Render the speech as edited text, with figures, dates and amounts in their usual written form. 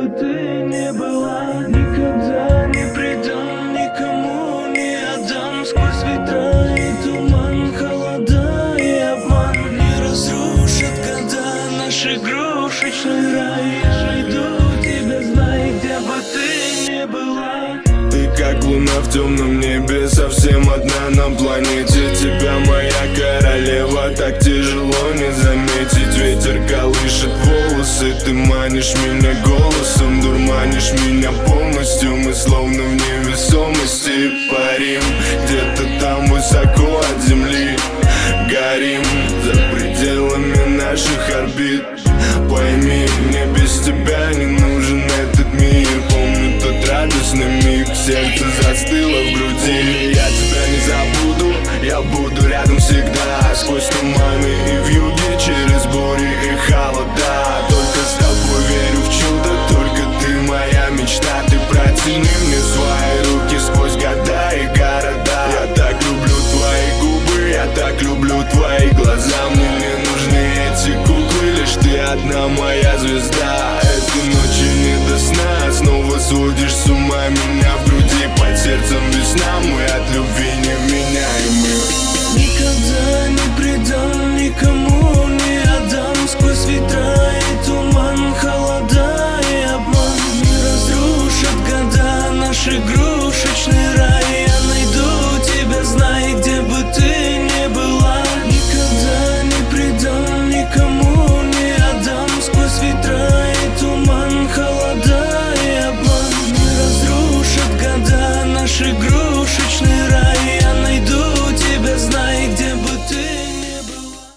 бы ты не была. Никогда не предам, никому не отдам. Сквозь ветра и туман, холода и обман не разрушат года наш игрушечный рай. Я найду тебя, знай, где бы ты не была. Ты как луна в темном небе, совсем одна на планете. Тебя, моя королева, так тяжело не заметить. Ветер колышет волосы, ты манишь меня голосом, дурманишь меня полностью. Мы словно в невесомости парим, где-то там высоко от земли. Горим за пределами наших орбит. Пойми, мне без тебя не нужен этот мир. Помню тот радостный миг, сердце застыло в груди. Я тебя не забуду, я буду рядом всегда. Сквозь туманы и вьюги, через бури и холода. Только с тобой верю в чудо, только ты моя мечта. Ты протяни мне свои руки сквозь года и города. Я так люблю твои губы, я так люблю твои глаза. Мне не нужны эти куклы, лишь ты одна моя звезда. Этой ночи не до сна, снова сводишь с ума меня в груди. Под сердцем весна, мы от любви невменяемы. Никогда не предам, никому не отдам. Сквозь ветра и туман, холода и обман не разрушат года наш игрушечный рай. Я найду тебя, знай, где бы ты не была. Никогда не предам, никому не отдам. Сквозь ветра и туман, холода и обман не разрушат года наш игрушечный рай.